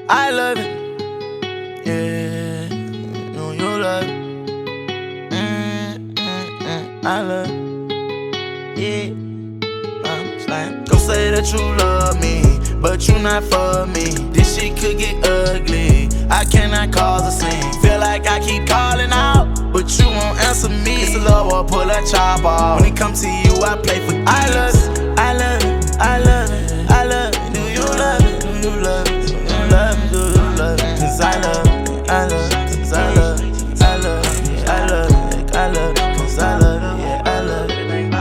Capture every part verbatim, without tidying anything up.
I love it, yeah, no, you love it, mm, mm, mm, I love it, yeah, I'm slime. Don't say that you love me, but you not for me. This shit could get ugly, I cannot cause a scene. Feel like I keep calling out, but you won't answer me. It's a love war, pull a chop off. When it comes to you, I play for keeps. I love it, I love it, I love it, I love it. Do you love it, do you love it? Love, do you love it? Cause I love it, I love it, cause I love it, I love it, I love it, I love it, cause I love it, yeah, I love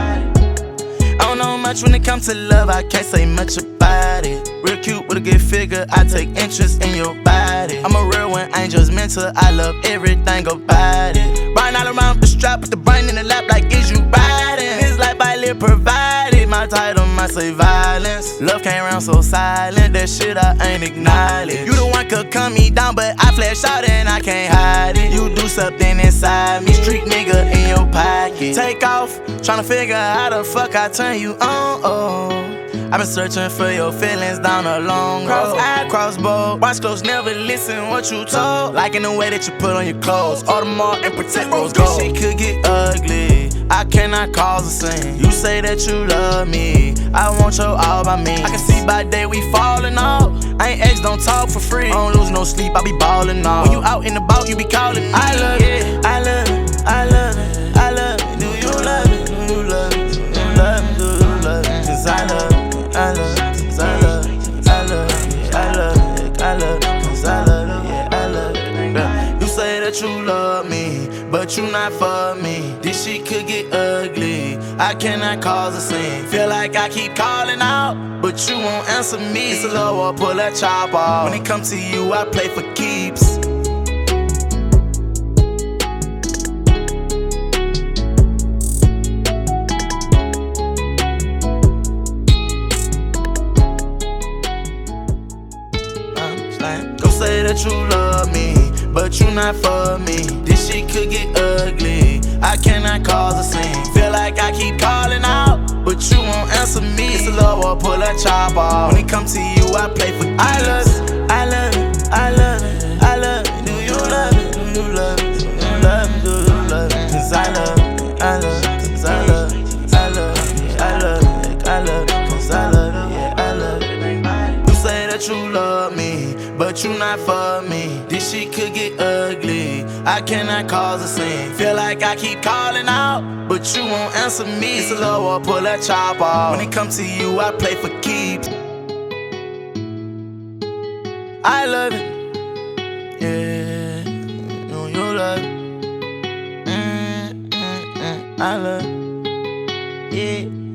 it. I don't know much when it comes to love, I can't say much about it. Real cute with a good figure, I take interest in your body. I'm a real one, I ain't just mental, I love everything about it. Riding all around the strap with the brain in the lap like is you riding? This life I live provided, my title might say violence. Love came around so silent, that shit I ain't acknowledge. You the one could cut me down, but I flash out and I can't hide it. You do something inside me, street nigga in your pocket. Take off, tryna figure out how the fuck I turn you on, oh. I've been searching for your feelings down a long road. Cross-eye, crossbow, watch close, never listen what you told. Liking the way that you put on your clothes, Audemars and protect rose gold. This shit could get ugly, I cannot cause a scene. You say that you love me, I want your all by me. I can see by day we falling off. I ain't ex, don't talk for free. I don't lose no sleep, I be ballin' off. When you out in the bout, you be calling me. I love it, I love it, I love it, I love it. Do you love it, do you love it, do you love it, do you love it? Cause I love it, I love it, cause I love it, I love it, I love it, I love it, cause I love it, yeah, I love it. Yeah. You say that you love me, but you not for me. This shit could get ugly, I cannot cause a scene. Feel like I keep calling out, but you won't answer me. It's a love war, pull a chop off. When it comes to you, I play for keeps. Don't say that you love me, but you not for me. This shit could get ugly, I cannot cause a scene. Feel like I keep calling out, but you won't answer me. It's a love war, pull a chop off. When it comes to you, I play for keeps. I love it, I love it, I love it, I love it. Do you love it, do you love it, do you love it, do you love it? Cause I love it, I love it, cause I love it, I love it, I love it, I love it, cause I love it, yeah, I love it. You say that you love me, but you not for me. This shit could get ugly, I cannot cause a scene. Feel like I keep calling out, but you won't answer me. It's a love war, pull a chop off. When it comes to you, I play for keeps. I love it, yeah, no, you love it, mm, mm, mm, I love it, yeah.